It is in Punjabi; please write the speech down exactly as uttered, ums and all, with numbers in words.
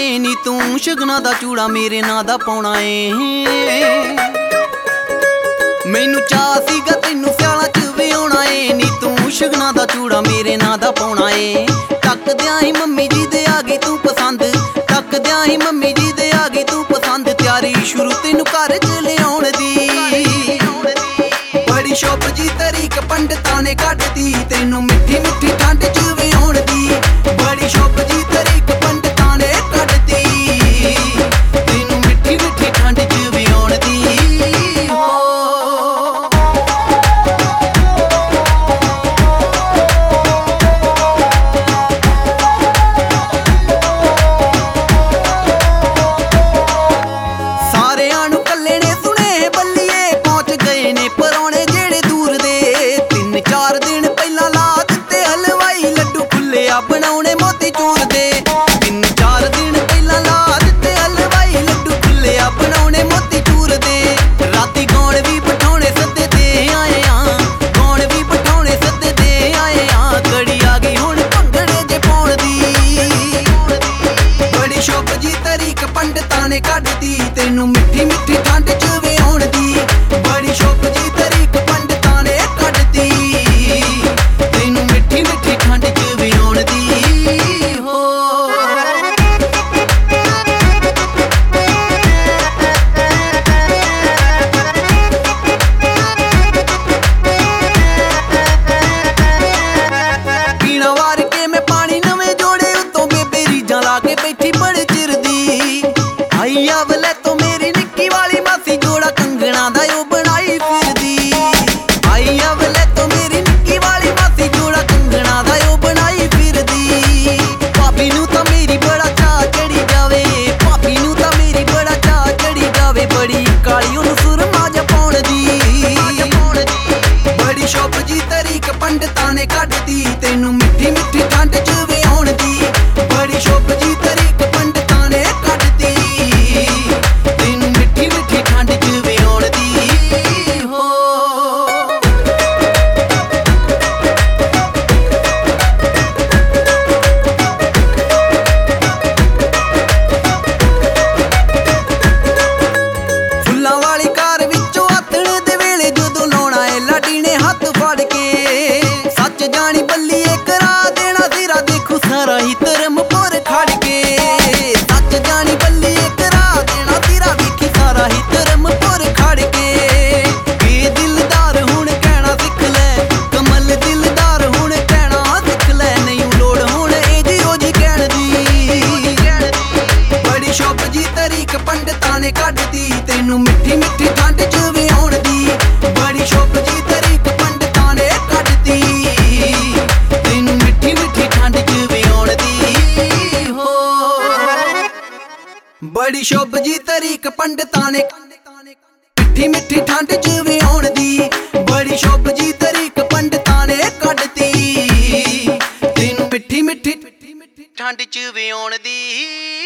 ਏ ਨੀ ਤੂੰ ਸ਼ਗਨਾ ਦਾ ਚੂੜਾ ਮੇਰੇ ਨਾਂ ਦਾ ਪਾਉਣਾ ਏ। ਮੈਨੂੰ ਚਾਹ ਸੀਗਾ ਤੈਨੂੰ ਸਿਆਲਾਂ ਚ ਵਿਆਹੁਣਾ ਏ ਨੀ ਤੂੰ ਸ਼ਗਨਾ ਦਾ ਚੂੜਾ ਮੇਰੇ ਨਾਂ ਦਾ ਪਾਉਣਾ ਏ। ਤੱਕਦਿਆਂ ਹੀ ਮੰਮੀ ਜੀ ਦੇ ਆ ਗਈ ਤੂੰ ਪਸੰਦ, ਤੱਕਦਿਆਂ ਹੀ ਮੰਮੀ ਜੀ ਦੇ ਆ ਗਈ ਤੂੰ ਪਸੰਦ। ਤਿਆਰੀ ਸ਼ੁਰੂ ਤੈਨੂੰ ਘਰ ਚ ਲਿਆਉਣ ਦੀ, ਬੜੀ ਸ਼ੁਭ ਜੀ ਤਰੀਕ ਪੰਡਤਾਂ ਨੇ ਕੱਢਤੀ ਤੈਨੂੰ ਮਿੱਠੀ ਮਿੱਠੀ ਠੰਡ ਚ ਵਿਆਹੁਣ ਦੀ। ਬੜੀ ਸ਼ੁਭ ਜੀ ਤਰੀਕ ਪੰਡਤਾਂ ਨੇ ਕੱਢਤੀ ਤੈਨੂੰ ਮਿੱਠੀ ਮਿੱਠੀ ਠੰਡ ਚ ਵਿਆਹੁਣ ਦੀ। ਸਾਰਿਆਂ ਨੂੰ ਕੱਲੇ ਨੇ ਸੁਣੇ ਬੱਲੀਏ ਪਹੁੰਚ ਗਏ ਨੇ ਪਰੌਣੇ ਜਿਹੜੇ ਦੂਰ ਦੇ। ਤਿੰਨ ਚਾਰ ਦਿਨ ਪਹਿਲਾਂ ਲਾ ਦਿੱਤੇ ਹਲਵਾਈ ਲੱਡੂ ਫੁੱਲੇ ਆ ਬਣਾਉਣੇ ਮੋਤੀ ਚੂਰ ਦੇ। ਤਿੰਨ ਚਾਰ ਦਿਨ ਪਹਿਲਾਂ ਲਾ ਦਿੱਤੇ ਹਲਵਾਈ ਲੱਡੂ ਫੁੱਲੇ ਆ ਬਣਾਉਣੇ ਮੋਤੀ ਚੂਰ ਦੇ। ਰਾਤੀ ਗਾਉਣ ਵੀ ਬਿਠਾਉਣੇ ਸੱਦੇ ਤੇ ਆਏ ਆ, ਗਾਉਣ ਵੀ ਬਿਠਾਉਣੇ ਸੱਦੇ ਤੇ ਆਏ ਆ। ਘੜੀ ਆ ਗਈ ਹੁਣ ਭੰਗੜੇ ਜੇ ਪਾਉਣ ਦੀ, ਬੜੀ ਸ਼ੁਭ ਜੀ ਤਰੀਕ ਪੰਡਤਾਂ ਨੇ ਕੱਢਤੀ ਤੈਨੂੰ ਮਿੱਠੀ ਮਿੱਠੀ ਠੰਡ ਚ ਵਿਆਹੁਣ ਦੀ। ਬੜੀ ਸ਼ੁਭ ਜੀ ਤਰੀਕ ਪੰਡਤਾਂ ਨੇ ਕੱਢਤੀ ਤੈਨੂੰ ਮਿੱਠੀ ਮਿੱਠੀ ਠੰਡ ਚ ਵਿਆਹੁਣ ਦੀ। ਹੋ ਪੀਣਾ ਵਾਰ ਕੇ ਮੈਂ ਪਾਣੀ ਨਵੇਂ ਜੋੜੇ ਉੱਤੋਂ ਬੇਬੇ ਰੀਝਾਂ ਲਾ ਕੇ ਬੈਠੀ ਬੜੇ ਚਿਰ ਦੀ। ਆਈ ਅਵਲੇ ਤੋਂ ਮੇਰੀ ਨਿੱਕੀ ਵਾਲੀ ਮਾਸੀ ਜੋੜਾ ਕੰਗਣਾ ਦਾ ਉਹ ਬਣਾਈ ਫਿਰਦੀ। ਆਈ ਅਵਲੇ ਤੋਂ ਮੇਰੀ ਨਿੱਕੀ ਵਾਲੀ ਮਾਸੀ ਜੋੜਾ ਕੰਗਣਾ ਦਾ ਉਹ ਬਣਾਈ ਫਿਰਦੀ। ਭਾਬੀ ਨੂੰ ਤਾਂ ਮੇਰੀ ਬੜਾ ਚਾਅ ਚੜੀ ਜਾਵੇ, ਭਾਬੀ ਨੂੰ ਤਾਂ ਮੇਰੀ ਬੜਾ ਚਾਅ ਚੜੀ ਜਾਵੇ। ਬੜੀ ਕਾਲੀ ਉਹਨੂੰ ਸੁਰਮਾ ਜਿਹਾ ਪਾਉਣ ਦੀ, ਬੜੀ ਸ਼ੁਭ ਜੀ ਤਰੀਕ ਪੰਡਤਾਂ ਨੇ ਕੱਢਤੀ ਤੈਨੂੰ ਮਿੱਠੀ ਮਿੱਠੀ ਠੰਡ ਚ ਵਿਆਹੁਣ ਦੀ। ਬੜੀ ਸ਼ੁਭ ਜੀ ਤਰੀਕ ਪੰਡਤਾਂ ਨੇ ਕੱਢਤੀ ਤੈਨੂੰ ਮਿੱਠੀ ਮਿੱਠੀ ਠੰਡ ਚ ਵਿਆਹੁਣ ਦੀ। ਹੋ ਫੁੱਲਾਂ ਵਾਲੀ ਕਾਰ ਵਿੱਚੋਂ ਆਥਣ ਦੇ ਵੇਲੇ ਜਦੋਂ ਲਾਉਣਾ ਏ ਲਾਡੀ ਨੇ ਹੱਥ ਫੜ ਕੇ। ਸੱਚ ਜਾਣੀ ਬੱਲੀਏ ਕਰਾ ਦੇਣਾ ਤੇਰਾ ਦੇਖੂ ਸਾਰਾ ਹੀ ਧਰਮਪੁਰ ਖੜ ਕੇ। ਸੱਚ ਜਾਣੀ ਬੱਲੀਏ ਕਰਾ ਦੇਣਾ ਤੇਰਾ ਵੇਖੀ ਸਾਰਾ ਹੀ ਧਰਮਪੁਰ ਖੜ ਕੇ। ਇਹ ਦਿਲਦਾਰ ਹੁਣ ਕਹਿਣਾ ਸਿੱਖ ਲੈ, ਕਮਲ ਦਿਲਦਾਰ ਹੁਣ ਕਹਿਣਾ ਸਿੱਖ ਲੈ। ਨਹੀਂ ਲੋੜ ਹੁਣ ਇਹ ਜੀ ਰੋਜ਼ ਕਹਿਣ ਦੀ, ਬੜੀ ਸ਼ੁਭ ਜੀ ਤਰੀਕ ਪੰਡਤਾਂ ਨੇ ਕੱਢਤੀ ਤੈਨੂੰ ਮਿੱਠੀ ਮਿੱਠੀ ਠੰਡ ਚ ਵਿਆਹੁਣ ਦੀ। ਬੜੀ ਸ਼ੁਭ ਜੀ ਤਰੀਕ ਪੰਡਤਾਂ ਨੇ ਕੱਢਤੀ ਤੈਨੂੰ ਮਿੱਠੀ ਮਿੱਠੀ ਠੰਡ ਚ ਵਿਆਹੁਣ ਦੀ। ਹੋ ਬੜੀ ਸ਼ੁਭ ਜੀ ਤਰੀਕ ਪੰਡਤਾਂ ਨੇ ਮਿੱਠੀ ਮਿੱਠੀ ਠੰਡ ਚ ਵਿਆਹੁਣ ਦੀ। ਬੜੀ ਸ਼ੁਭ ਜੀ ਤਰੀਕ ਪੰਡਤਾਂ ਨੇ ਕੱਢਤੀ ਤੈਨੂੰ ਮਿੱਠੀ ਮਿੱਠੀ ਠੰਡ ਚ ਵਿਆਹੁਣ ਦੀ।